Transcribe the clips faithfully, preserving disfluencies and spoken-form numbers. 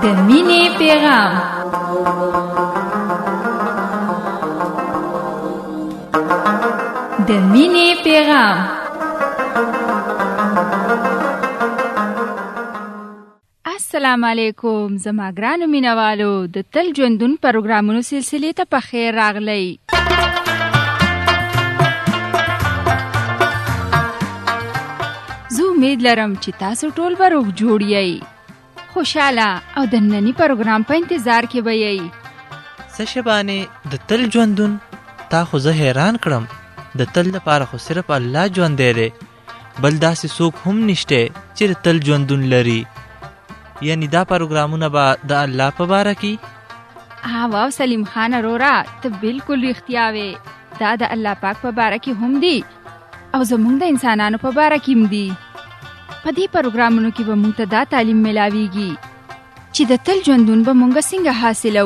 د مینې پیغام. د مینې پیغام. السلام علیکم زما ګرانو مینوالو، د تل ژوندون پروګرامونو سلسلې ته په خیر راغلی. زه امید لرم چې تاسو ټول به روغ جوړ یئ، خوشاله او د ننني پروګرام په انتظار کې به یئ. څه شبانې د تل ژوندون، تا خو زه حیران کړم. د تل لپاره خو صرف الله ژوندی دی، بل داسې څوک هم نشته چې د تل ژوندون لري. یعنی دا پروګرامونه به د الله په باره کې. واو سلیم خان ارورا، ته بالکل رښتیا وې. دا د الله پاک په باره کې هم دی او زمونږ د انسانانو په باره کې هم دی. په دې پروګرامونو کې به مونږ ته دا تعلیم ملاویږي چې د تل ژوندون به مونږ څنګه حاصلو.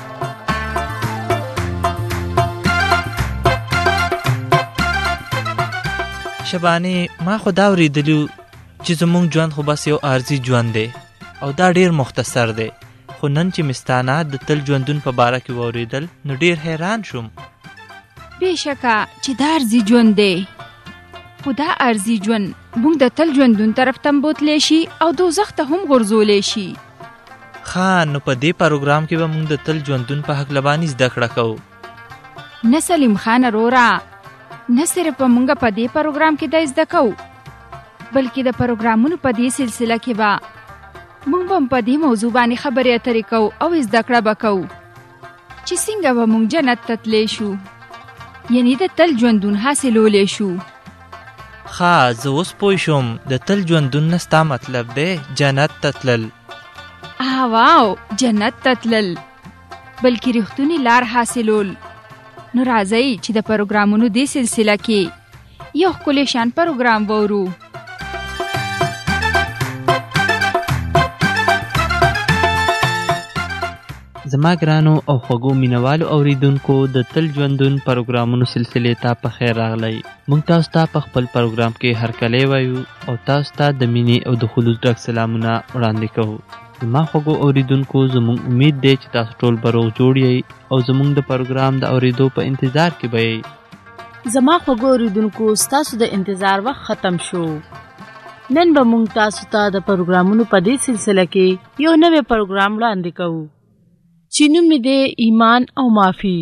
شبانې ما خو دا اورېدلي چې زمونږ ژوند خو بس یو عارضي ژوند دی او دا ډیر مختصر دی. خو نن چې مستانه د تل ژوندون په باره کې واورېدل نو ډیر حیران شوم. بېشکه چې دا عارضي ژوند دی، خو دا عارضي ژوند موږ د تل ژوندون طرف ته بوتلی شي او دوزخ ته هم غورځولی شي. ښه، نو په دې پروګرام کې به موږ د تل ژوندون په هکله باندې زده کړه کوو. نه سلیم خان ارورا، نه صرف به موږ په دې پروګرام کې دا زده کوو، بلکې د پروګرامونو په دې سلسله کې به موږ هم په دې موضوع باندې خبرې اترې کوو او زده کړه به کوو چې څنګه به موږ جنت ته تللی شو، یعنی د تل ژوندون حاصلولی شو. ښه، زه اوس پوه شوم. د تل ژوندون نه ستا مطلب دی جنت ته تلل. واو، جنت ته تلل بلکې رښتونی لار حاصلول. نو راځئ چې د پروګرامونو دې سلسله کې یو ښکلی شان پروګرام وورو. زما ګرانو او خوږو مینوالو اوریدونکو، د تل ژوندون پروګرامونو سلسلې ته په خیر راغلی. موږ تاسو ته په خپل پروګرام کې هرکلی وایو او تاسو ته د مینې او د خلوص ډک سلامونه وړاندې کوو. زما خوږو اوریدونکو، زموږ امید دی چې تاسو ټول به روغ جوړ یئ او زموږ د پروګرام د اوریدو په انتظار کې به یئ. زما خوږو اوریدونکو، ستاسو د انتظار وخت ختم شو. نن به موږ تاسو ته د پروګرامونو په دې سلسله کې یو نوی پروګرام وړاندې کوو چې نوم یې دی ایمان او معافي.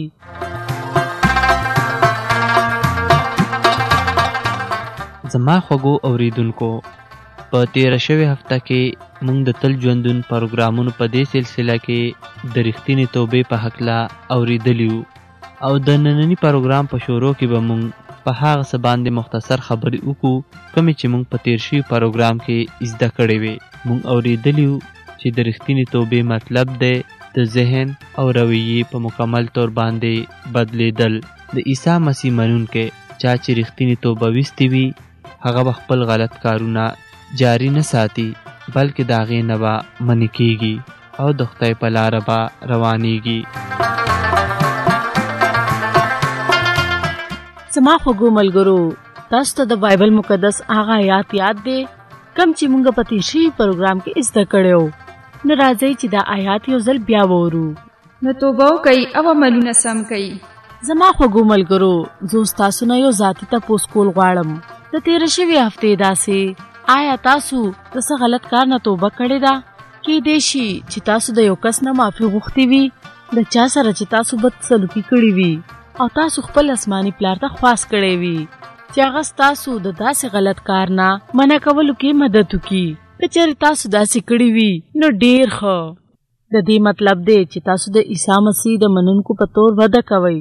زما خوږو اوریدونکو، په تیره شوې هفته کې موږ د تل ژوندون پروګرامونو په دې سلسله کې د رښتینې توبې په هکله اوریدلي وو او د ننني پروګرام په شروع کې به موږ په هغه څه باندې مختصر خبرې وکړو کومې چې موږ په تیر شوي پروګرام کې زده کړې وې. موږ اوریدلي وو چې د رښتینې توبې مطلب دی د ذهن او رویې په مکمل طور باندې بدلیدل. د عیسی مسیح منونکی چا چې رښتینې توبه ویستې وي هغه به خپل غلط کارونه جاری نه ساتي، بلکې د هغې نه به منې کېږي او د خدای په لاره به روانېږي. زما خوږو ملګرو، تاسو ته د بایبل مقدس هغه آیات یاد دی کوم چې موږ په تیر شوي پروګرام کې زده کړی و. نو راځئ چې دا آیات یو ځل بیا وورو. نو توبه وکئ او عملونه سم کئ. زما خوږو ملګرو، زه ستاسو نه یو ذاتي تپوس کول غواړم. د تېرې شوې هفتې داسې آیا تاسو د څه غلط کار نه توبه کړې ده؟ کیدای شي چې تاسو د یو کس نه معافي غوښتې وي، د چا سره چې تاسو بد سلوکي کړې وي او تاسو خپل آسماني پلار ته خواست کړی وي چې هغه ستاسو د داسې غلط کار نه منع کولو کې مدد وکړي. که چېرې تاسو داسې کړي وي نو ډېر ښه. د دې مطلب دی چې تاسو د عیسی مسیح د منونکو په تور وده کوئ.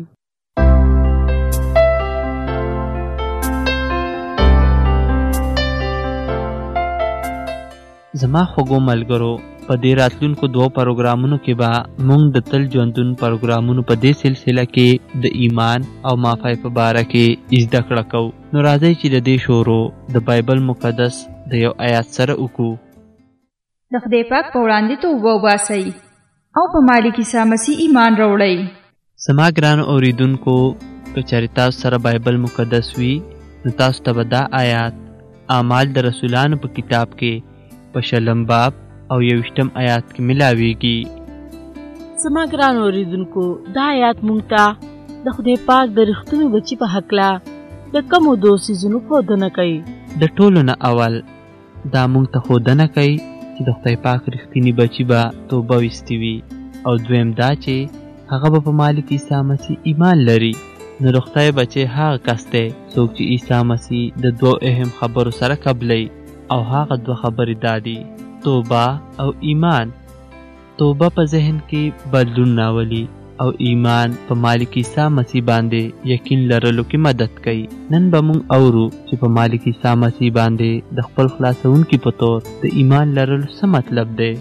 زما خوږو ملګرو، په دې راتلونکو دوه پروګرامونو کې به موږ د تل ژوندون پروګرامونو په دې سلسله کې د ایمان او معافی په باره کې زده کړه کوو. نو راځئ چې د دې شروع د بایبل مقدس د یو آیات سره وکړو. د خدای پاک په وړاندې توبه وباسئ او په مالک عیسی مسیح ایمان راوړئ. زما ګرانو اوریدونکو، که چېرې تاسو سره بایبل مقدس وي نو تاسو ته به دا آیات اعمال د رسولانو په کتاب کې په شلم باب او یویشتم آیات کې ملاویږي. زما ګران اوریدونکو، دا آیات مونږ ته د خدای پاک د رښتوني بچي په هکله د کومو دوه څیزونو ښودنه کوي. د ټولو نه اول دا مونږ ته ښودنه کوي چې د خدای پاک رښتیني بچي به توبه ویستي وي، او دویم دا چې هغه به په مالک عیسی مسیح ایمان لري. نو د خدای بچی هغه کس دی څوک چې عیسی مسیح د دوو اهم خبرو سره قبلوي، او هغه دوه خبرې دا دي: توبه او ایمان. توبه په ذهن کې بدلون راولي، او ایمان په مالک عیسی مسیح باندې یقین لرلو کې مدد کوي. نن به موږ اورو چې په مالک عیسی مسیح باندې د خپل خلاصونکي په تور د ایمان لرلو څه مطلب دی.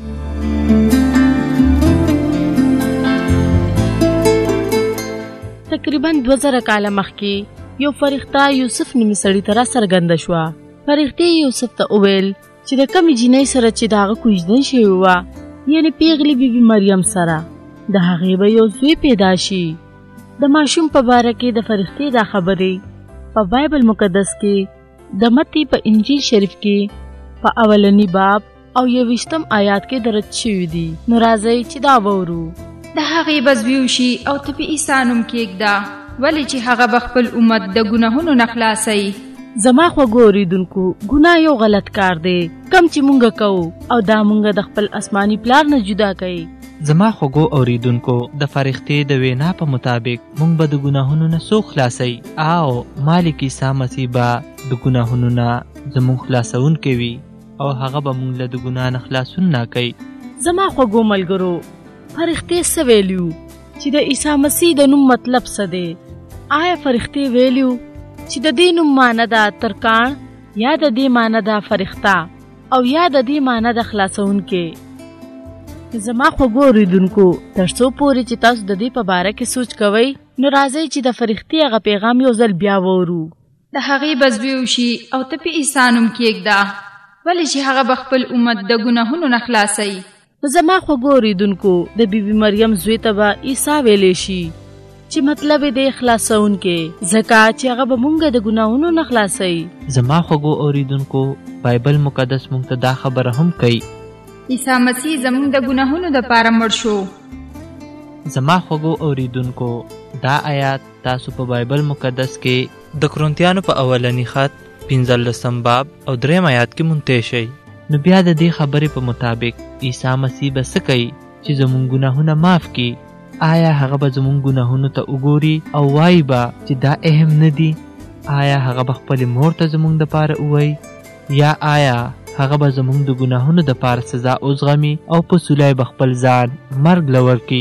تقریبا دوه زره کاله مخکې یو فرښته یوسف نومي سړي ته راڅرګنده شوه. فرښتې یوسف ته وویل چې د کومې جینۍ سره چې د هغه کوژدن شوې وه، یعنې پیغلې بیبي مریم سره، د هغې به یو زوی پیدا شي. د ماشوم په باره کې د فرښتې دا خبرې په بایبل مقدس کې د متی په انجیل شریف کې په اولنی باب او یویشتم آیات کې درج شوي دي. نو راځئ چې دا وورو. د هغې به زوی وشي او ته په عیسی نوم کښېږده، ولې چې هغه به خپل امت د ګناهونو نه خلاصوي. زما خوږو اوریدونکو، ګناه یو غلط کار دی کم چې مونږ کوو، او دا مونږ د خپل آسماني پلار نه جدا کوي. زما خوږو اوریدونکو، د فرښتې د وینا په مطابق مونږ به د ګناهونو نه څوک خلاصوي، او مالک عیسی مسیح به د ګناهونو نه زموږ خلاصونکی وي، او هغه به مونږ له د ګناه نه خلاصون نه کوي. زما خوږو ملګرو، فرښتې څه ویلیو چې د عیسی مسیح د نوم مطلب څه دی؟ آیا فرښتې ویلیو چې د دې نوم معنی ده ترکاڼ، یا د دې معنی ده فرښته، او یا د دې معنی ده خلاصونکی؟ زما خوږو اوریدونکو، تر څو پورې چې تاسو د دې په باره کې سوچ کوئ، نو راځئ چې د فرښتې هغه پیغام یو ځل بیا وورو. د هغې به زوی وشي او ته په عیسی نوم کښېږده، ولې چې هغه به خپل امت د ګناهونو نه خلاصوي. زما خوږو اوریدونکو، د بیبي مریم زوی ته به عیسی ویلی شي، چې مطلب یې دی خلاصونکی، ځکه چې هغه به مونږ د ګناهونو نه خلاصوي. زما خوږو اوریدونکو، بایبل مقدس مونږ ته دا خبره هم کوي: عیسی مسیح زموږ د ګناهونو دپاره مړ شو. زما خوږو اوریدونکو، دا آیات تاسو په بایبل مقدس کې د کرنتیانو په اولنی خط پنځلسم باب او دریم آیات کې مونږ شئ. نو بیا د دې خبرې په مطابق عیسی مسیح به څه کوي چې زموږ ګناهونه معاف کړي؟ آیا هغه به زموږ ګناهونو ته وګوري او وایي به چې دا اهم نه دي؟ آیا هغه به خپلې مور ته زموږ دپاره ووایي؟ یا آیا هغه به زموږ د ګناهونو دپاره سزا وزغمي او په سولی به خپل ځان مرګ له ورکړي؟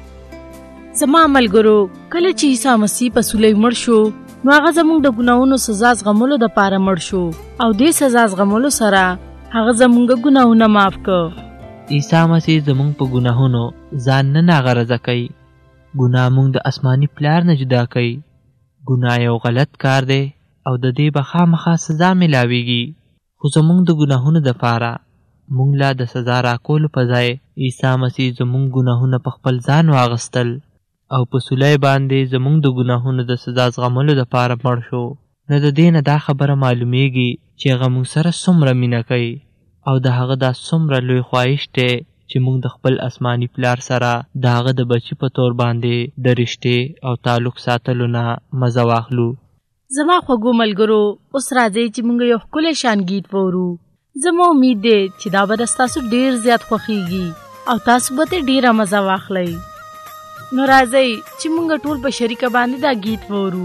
زما ملګرو، کله چې عیسی مسیح په سولی مړ شو، نو هغه زموږ د ګناهونو سزا زغملو دپاره مړ شو، او دې سزا زغملو سره هغه زموږ ګناهونه معاف کړ. عیسی مسیح زموږ په ګناهونو ځان نه ناغرضه کوي. ګناه موږ د آسماني پلار نه جدا کوي. ګناه یو غلط کار دی او د دې به خامخا سزا ملاویږي. خو زموږ د ګناهونو دپاره موږ لا د سزا راکولو په ځای عیسی مسیح زموږ ګناهونه په خپل ځان واغستل، او په سولی باندې زموږ د ګناهونو د سزا زغملو دپاره مړ شو. نو د دې نه دا خبره معلومیږي چې هغه موږ سره څومره مینه کوي، او د هغه دا څومره لوی خواهش دی چې موږ د خپل آسماني پلار سره د هغه د بچي په طور باندې د رشتې او تعلق ساتلو نه مزه واخلو. زما خوږو ملګرو، اوس راځئ چې موږ یو ښکلی شان گیت وورو. زما امید دی چې دا به ستاسو ډېر زیات خوښیږي او تاسو به ترې ډېره مزه واخلئ. نو راځئ چې موږ ټول په شریکه باندې دا گیت وورو.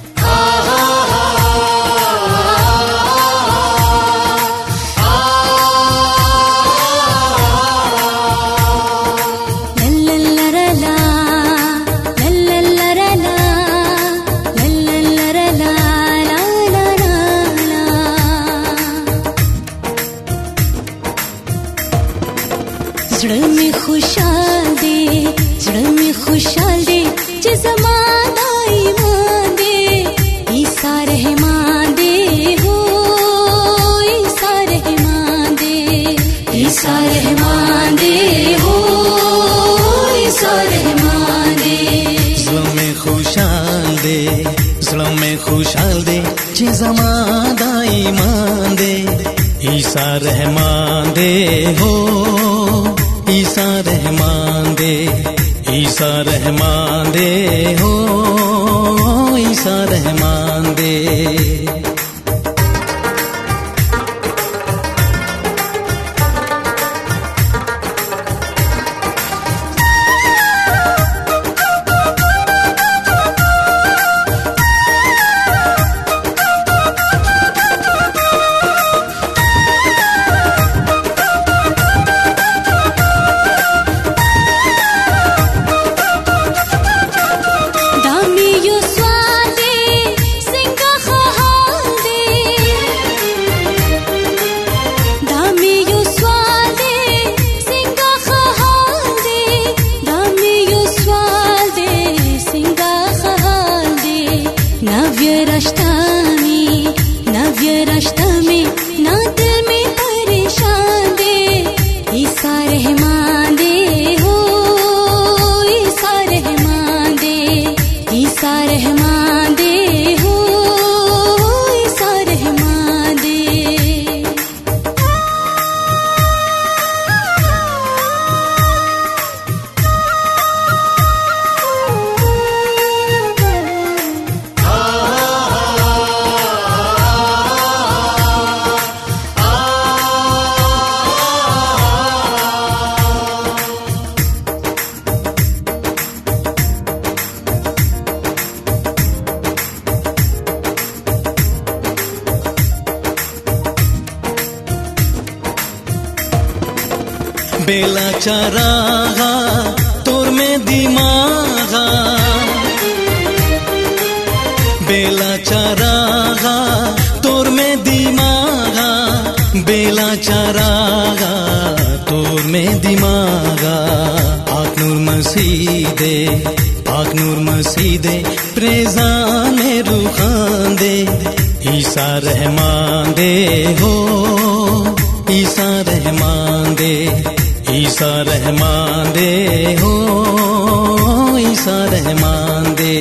زړه می خوشحال دی، زړه می خوشحال دی چې زما د ایمان دی. عیسی رحمان دی، هو عیسی رحمان دی، عیسی رحمان دی، هو عیسی رحمان دی. زړه می خوشحال دی، زړه می خوشحال دی چې زما د ایمان دی. عیسی ईसा रहमान दे हो ईसा रहमान दे ईसा रहमान दे हो ईसा रहमान दे बेला चरागा तोर में दिमागा बेला चरागा तोर में दिमागा बेला चरागा तोर में दिमागा पाक नूर मसीदे पाक नूर मसीदे प्रेजा में रुखान दे ईसा रहमान दे हो ईसा रहमान दे ईसा रहमान दे हो ईसा रहमान दे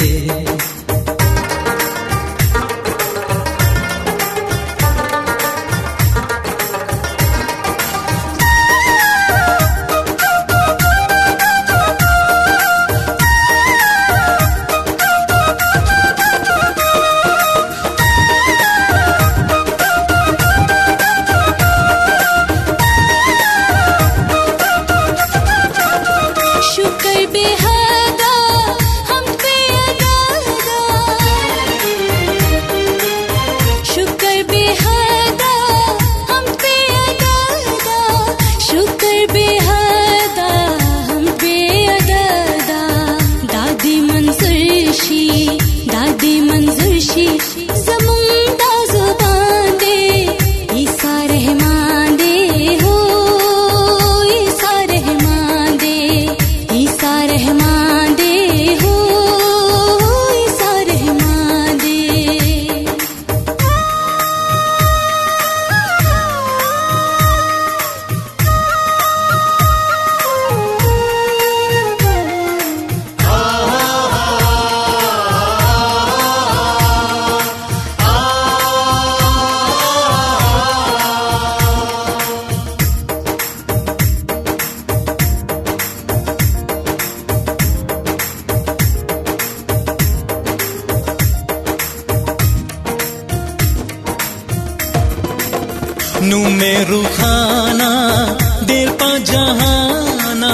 नू में रुखाना देर पा जहाना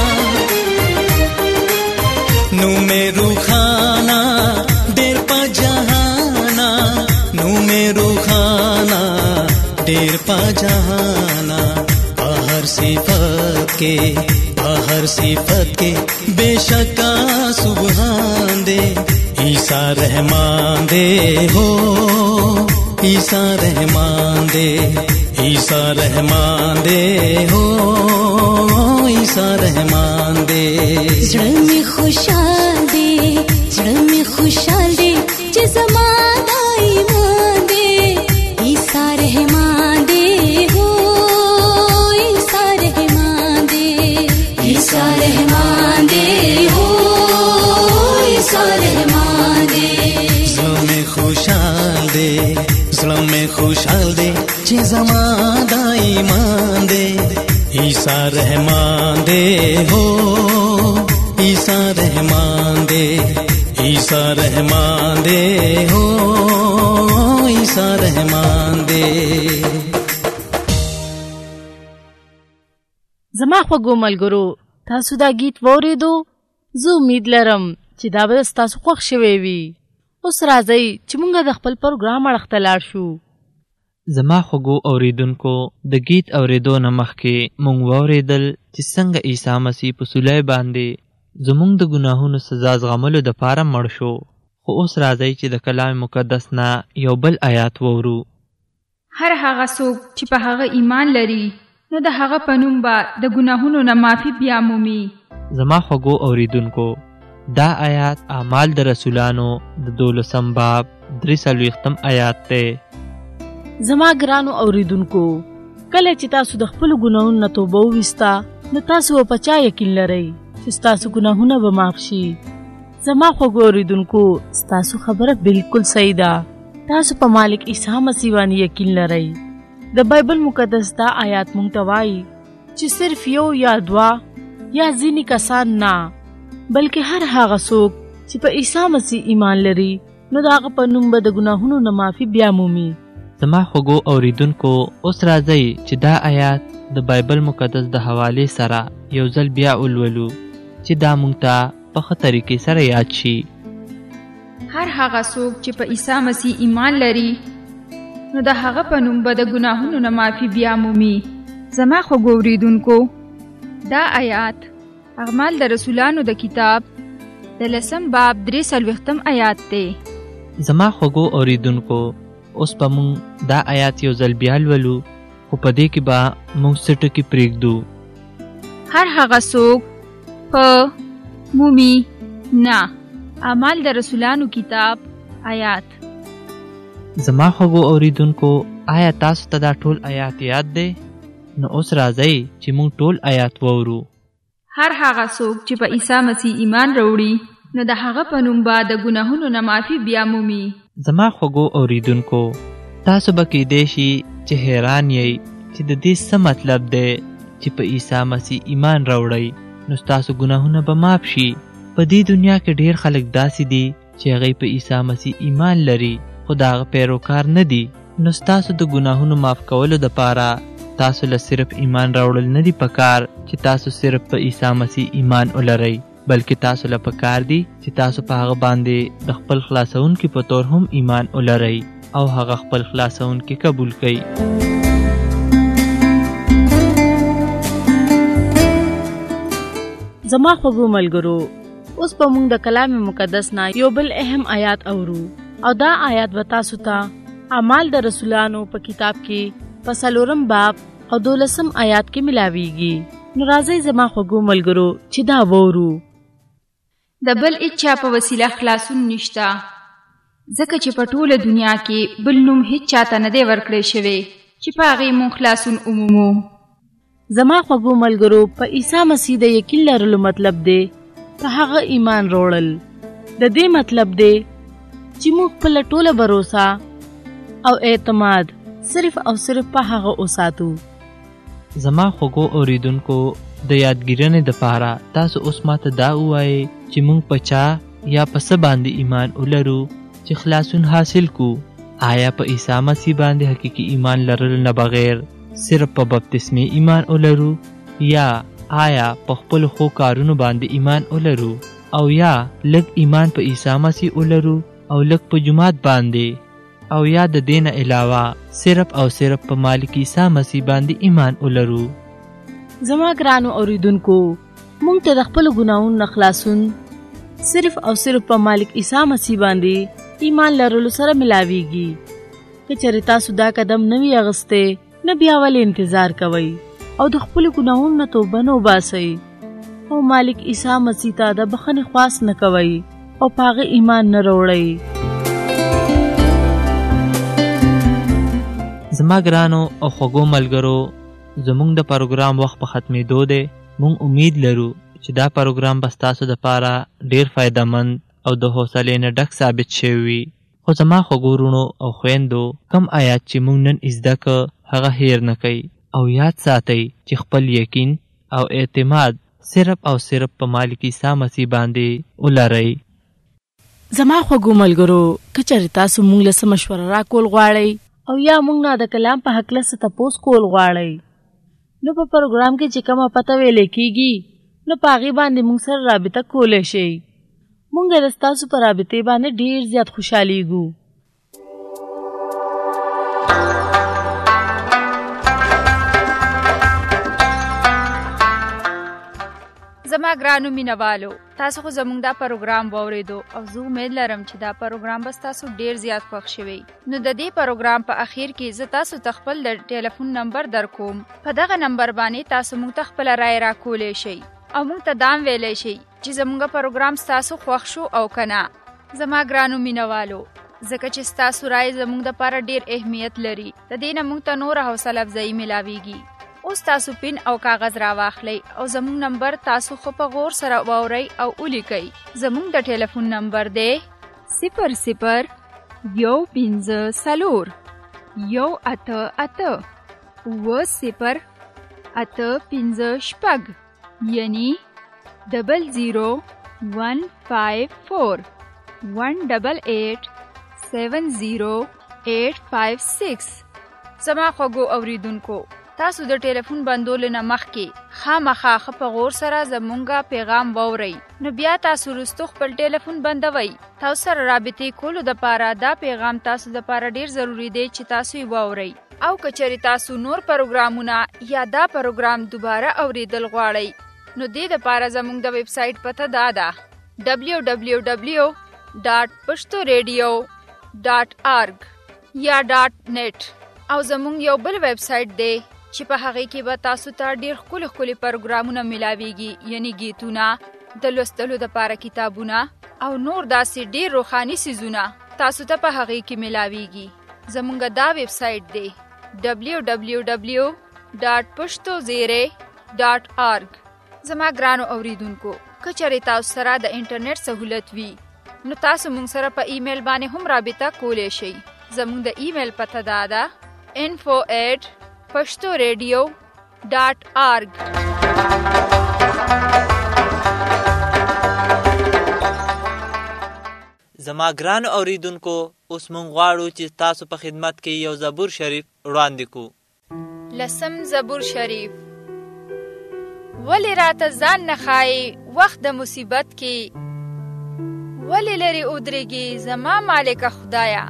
नू में रुखाना देर पा जहाना नू में रुखाना देर पा जहाना बाहर सिफत के बाहर सिफत के बेशका सुबहान दे ईसा रहमान दे हो ईसा रहमान दे ईसा रहमान दे हो ईसा रहमान दे जड़ में खुशाल दे जड़ में खुशाल दे जे ज़माना ईमान दे ईसा रहमान दे हो ईसा रहमान दे ईसा रहमान दे हो ईसा रहमान दे जड़ में खुशाल दे जड़ में खुशाल दे जे ज़माना عیسی رحمان دے ہو عیسی رحمان دے عیسی رحمان دے ہو عیسی رحمان دے. زما خوږو ملګرو تاسو دا گیت واورېدو. زه امید لرم چې دا به ستاسو خوښ شوی وي. اوس راځئ چې موږ د خپل پروګرام اړخ ته لاړ شو. زما خوږو اوریدونکو د گیت اوریدو نه مخکې موږ واورېدل چې څنګه عیسی مسیح په صلیب باندې زموږ د ګناهونو سزا زغملو دپاره مړ شو. خو اوس راځئ چې د کلام مقدس نه یو بل آیات واورو. هر هغه څوک چې په هغه ایمان لري نو د هغه په نوم به د ګناهونو نه معافي بیا مومي. زما خوږو اوریدونکو دا آیات اعمال د رسولانو د دولسم باب درې څلوېښتم آیات دی. زما ګرانو اوریدونکو کله چې تاسو د خپلو ګناهونو نه توبه وویسته نو تاسو به په چا یقین لرئ چې ستاسو ګناهونه به معاف شي. زما خوږو اوریدونکو ستاسو خبره بالکل صحیح ده. تاسو په مالک عیسی مسیح باندې یقین لرئ. د بایبل مقدس دا آیات مونږ ته وایي چې صرف یو یا دوه یا ځینې کسان نه بلکې هر هغه څوک چې په عیسی مسیح ایمان لري نو د هغه په نوم به د ګناهونو نه معافي بیا مومي. زما خوږو اوریدونکو اوس راځئ چې دا آیات د بایبل مقدس د حوالې سره یو ځل بیا ولولو چې دا مونږ ته په ښه طریقې سره یاد شي. هر هغه څوک چې په عیسی مسیح ایمان لري نو د هغه په نوم به د ګناهونو نه معافي بیا مومي. زما خوږو اوریدونکو دا آیات اعمال د رسولانو د کتاب د لسم باب درې څلوېښتم آیات دی. زما خوږو اوریدونکو اوس به مونږ دا آیات یو ځل بیا لولو خو په دې کې به مونږ څه ټکي پرېږدو. هر هغه څوک په مومي نه. اعمال د رسولانو کتاب آیات. زما خوږو اوریدونکو آیا تاسو ته دا ټول آیات یاد دی؟ نو اوس راځئ چې مونږ ټول آیات واورو. هر هغه څوک چې په عیسی مسیح ایمان راوړي نو د هغه په نوم به د ګناهونو نه معافي بیا مومي. زما خوږو اوریدونکو تاسو به کیدای شي چې حیران یئ چې د دې څه مطلب دی چې په عیسی مسیح ایمان راوړئ نو ستاسو ګناهونه به معاف شي. په دې دنیا کې ډېر خلک داسې دي چې هغوی په عیسی مسیح ایمان لري خو د هغه پیروکار نه دي. نو ستاسو د ګناهونو معاف کولو دپاره تاسو له صرف ایمان راوړل نه دي پکار چې تاسو صرف په عیسی مسیح ایمان ولرئ بلکې تاسو له پکار دي چې تاسو په هغه باندې د خپل خلاصونکي په طور هم ایمان ولرئ او هغه خپل خلاصونکي قبول کړئ. زما خوږو ملګرو اوس به موږ د کلام مقدس نه یو بل اهم آیات اورو او دا آیات به تاسو ته اعمال د رسولانو په کتاب کې په څلورم باب او دولسم آیات کې ملاویږي. نو راځئ زما خوږو ملګرو چې دا وورو. د بل هیچا په وسیله خلاصون نشته ځکه چې په ټوله دنیا کې بل نوم هیڅ چاته نه دی ورکړی شوی چې په هغې مونږ خلاصون ومومو. زما خوږو ملګرو په عیسی مسیح د یقین لرلو مطلب دی په هغه ایمان راوړل. د دې مطلب دی چې موږ خپله ټوله باروسه او اعتماد صرف او صرف په هغه وساتو. زما خوږو اوریدونکو د یادګیرنې دپاره تاسو اوس ماته دا ووایئ چې موږ په چا یا په څه باندې ایمان ولرو چې خلاصون حاصل کو. آیا په عیسی مسیح باندې حقیقي ایمان لرل نه بغیر صرف په بپتسمې ایمان ولرو یا آیا په خپلو ښو کارونو باندې ایمان ولرو او یا لږ ایمان په عیسی مسیح ولرو او لږ په جومات باندې او یا د دې نه علاوه صرف او صرف په مالک عیسی مسیح باندې ایمان ولرو. زما ګرانو اوریدونکو موږ ته د خپلو ګناهونو نه خلاصون صرف او صرف په مالک عیسی مسیح باندې ایمان لرلو سره ملاویږي. که چېرې تاسو دا قدم نه وي اخیستی نه بیا ولې انتظار کوئ او د خپلو ګناهونو نه توبه نه وباسئ او مالک عیسی مسیح ته د بخښنې خواست نه کوئ او په هغه ایمان نه راوړئ. زما ګرانو او خوږو ملګرو زموږ د پروګرام وخت په ختمېدو دی. موږ امید لرو چې دا پروګرام به ستاسو دپاره ډېر فایدهمند او د حوصلې نه ډک ثابت شوی وي. خو زما خوږو وروڼو او خویندو کم آیات چې موږ نن زده که هغه هیر نه کوئ او یاد ساتئ چې خپل یقین او اعتماد صرف او صرف په مالک عیسی مسیح باندې ولرئ. زما خوږو ملګرو، که چېرې تاسو موږ له څه مشوره راکول غواړئ او یا موږ نه د کلام په هکله څه تپوس کول غواړئ، نو په پروګرام کې چې کومه پته ویلې کېږي نو په هغې باندې موږ سره رابطه کولی شئ. موږ د ستاسو په رابطې باندې ډېر زیات خوشحالیږو. زما ګرانو مینوالو، تاسو خو زموږ دا پروګرام واورېدو او زه امید لرم چې دا پروګرام به ستاسو ډېر زیات خوښ شوی. نو د دې پروګرام په اخر کې زه تاسو ته خپل د ټلیفون نمبر درکوم. په دغه نمبر باندې تاسو موږ ته خپله رایه راکولی شئ او موږ ته دام ویلی شئ چې زموږ پروګرام ستاسو خوښ شو او که نه. زما ګرانو مینوالو، ځکه چې ستاسو رایه زموږ دپاره ډېر اهمیت لري، د دې نه موږ ته نوره حوصله افزایي میلاویږي. اوس تاسو پین او کاغذ راواخلئ او زموږ نمبر تاسو خو په غور سره واورئ او ولیکئ. زموږ د ټلیفون نمبر دی صفر صفر یو پنځه څلور یو اته اته اوه صفر اته پنځه شپږ، یعنی ډبل زیرو ون فایو فور ون ډبل ایټ سیون زیرو ایټ فایو سکس. زما خوږو اوریدونکو، تاسو د ټلیفون بندولو نه مخکې خامخا ښه په غور سره زمونږه پیغام واورئ، نو بیا تاسو وروستو خپل ټلیفون بندوئ. تاسو سره رابطې کولو دپاره دا پیغام تاسو دپاره ډېر ضروري دی چې تاسو یې واورئ. او که چېرې تاسو نور پروګرامونه یا دا پروګرام دوباره اورېدل غواړئ، نو دې دپاره زموږ د ویب سایټ پته دا ده ډبلیو ډبلیو ډبلیو ډاټ پښتو ریډیو ډاټ آرګ یا ډاټ نیټ. او زموږ یو بل ویب سایټ دی چې په هغې کې به تاسو ته ډېر ښکلي ښکلي پروګرامونه میلاویږي، یعنی گیتونه، د لوستلو دپاره کتابونه او نور داسې ډېر روښاني څیزونه تاسو ته په هغې کې میلاویږي. زموږ دا ویب سایټ دی ډبلیو ډبلیو ډبلیو ډاټ پښتو زیرې ډاټ آرګ. زما ګرانو اوریدونکو، که چېرې تاسو سره د انټرنیټ سهولت وي نو تاسو موږ سره په ایمیل باندې هم رابطه کولی شئ. زموږ د ایمیل پته دا ده info at پښتو ریډیو ډاټ آرګ. زما ګرانو اوریدونکو، اوس مونږ غواړو چې تاسو په خدمت کې یو زبور شریف وړاندې کړو. لسم زبور شریف. ولې راته ځان نه ښایې وخت د مصیبت کې، ولې لرې ودرېږې زما مالکه خدایه،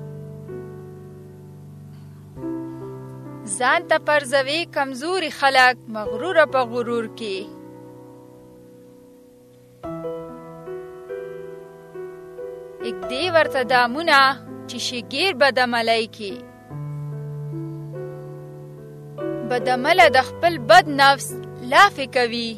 ځان ته پرځوي کمزوري خلک مغروره په غرور کې. اږدې ورته دامونه چې شګیر بدعملی کې، بدعمله د خپل بد نفس لافې کوي.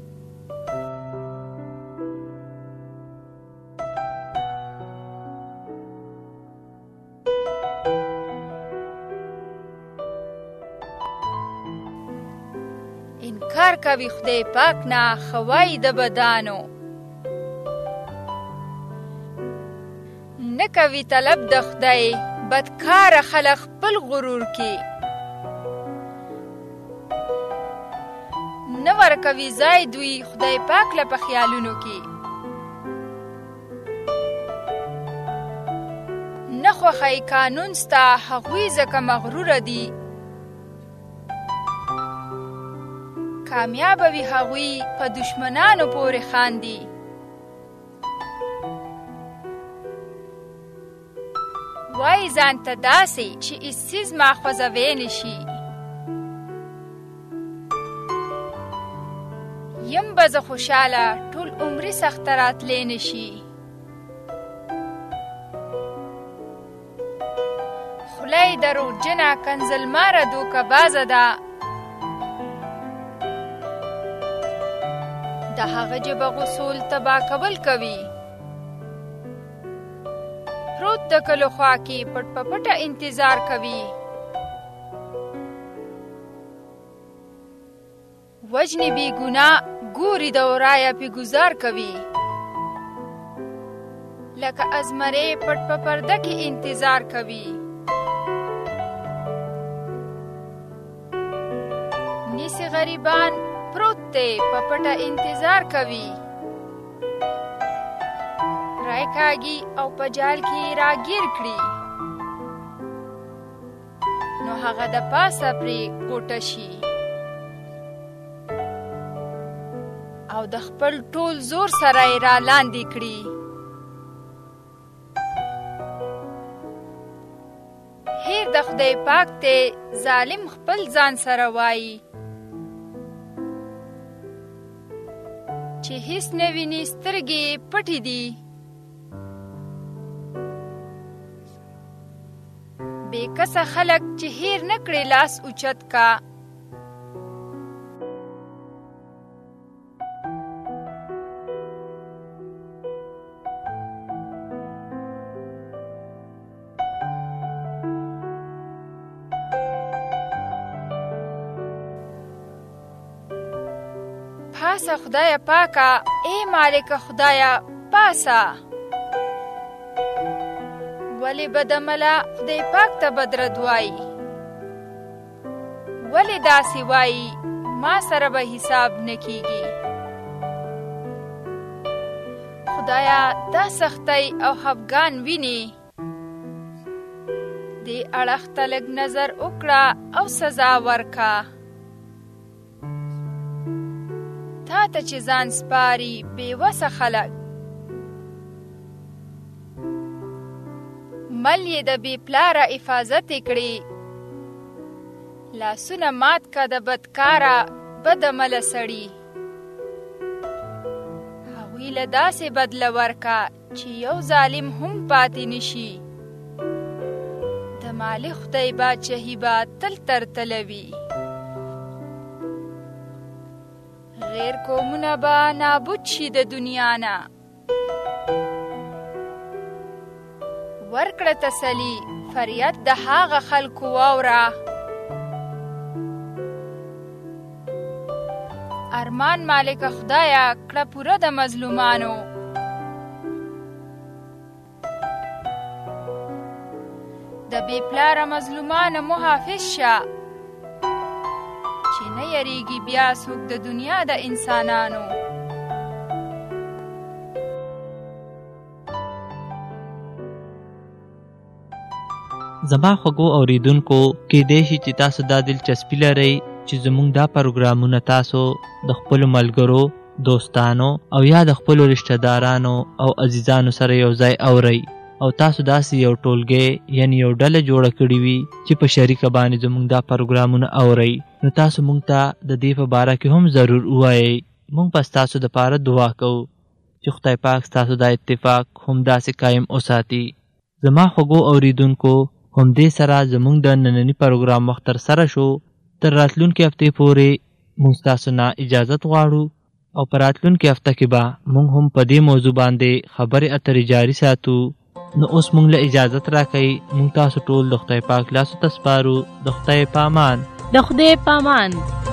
انکار کوي خدای پاک نه خوای د بدانو، نه کوي طلب د خدای بدکاره خلق خپل غرور کې، نه ورکوي ځای دوی خدای پاک له په خیالونو کې، نه خوښوي قانون ستا هغوی ځکه مغروره دي، کامیاب وي هغوی په دشمنانو پورې خاندي. وای ځان ته داسې چې هیڅ ما خوځوی نشي، یم به زه خوشحاله ټول عمري سخته راتلی نشي. خوله یې دروغجنه کنځلماره دوکه بازه ده، د هغه جبه غسول تبا کول کوي. پروت د کلو خوا کې پټ په پټه انتظار کوي، وجنې بې ګناه ګوري د ورایه پې گزار کوي، لکه ازمرې پټ په پرده کې انتظار کوي. نیسي غریبان پروت دی په پټه انتظار کوي. رای کاږي او په جال کې راګیر کړي، نو هغه د پاسه پرې غوټه شي او د خپل ټول زور سره یې را لاندې کړي. هیر د خدای پاک ته ظالم خپل ځان سره وایي چې هیڅ نه ویني، سترګې پټې دي. بې کسه خلک چې هیر نه کړي لاس اوچت کا. پاسه خدای پاکا، ای مالک خدایا پاسه. ولی بدملا خدای پاک ته بدرد وای، ولی داسی وای ما سره به حساب نکیږي. خدایا دا سختی او خفګان ویني، دې اړخ ته لږ نظر وکړه او سزا ورکا. تا ته چې ځان سپاري بې وسه خلک، مل یې د بې پلاره حفاظت کړي. لاسونه مات کا د بدکاره بد عمله سړي، هغوی له داسې بدله ورکا چې یو ظالم هم پاتې نشي. د مالک خدای باچهي به تل تر تله وي. غیر قومونه به نابود شي د دنیا نه. ورکړه تسلی فریاد د هغه خلکو واوره. ارمان مالک خدایا کړه پوره د مظلومانو. د بې پلاره مظلومانو محافظ شه، چې نه یریږي بیا څوک د دنیا د انسانانو. زما خوږو اوریدونکو، کېدای شي چې تاسو دا دلچسپي لرئ چې زموږ دا پروګرامونه تاسو د خپلو ملګرو، دوستانو او یا د خپلو رشته دارانو او عزیزانو سره یو ځای اورئ، او تاسو داسې یو ټولګی یعنی یو ډله جوړه کړې وي چې په شریکه باندې زموږ دا پروګرامونه اورئ. نو تاسو موږ ته د دې په باره کې هم ضرور ووایئ. موږ به ستاسو دپاره دعا کوو چې خدای پاک ستاسو دا اتفاق همداسې قایم وساتي. زما خوږو اوریدونکو، همدې سره زموږ د ننني پروګرام وخت تر سره شو. تر راتلونکې هفتې پورې موږ ستاسو نه اجازت غواړو، او په راتلونکې هفته کې به موږ هم په دې موضوع باندې خبرې اترې جاري ساتو. نو اوس موږ له اجازت راکئ. موږ تاسو ټول د خدای پاک لاسو ته سپارو. د خدای پامان. د خدای پامان.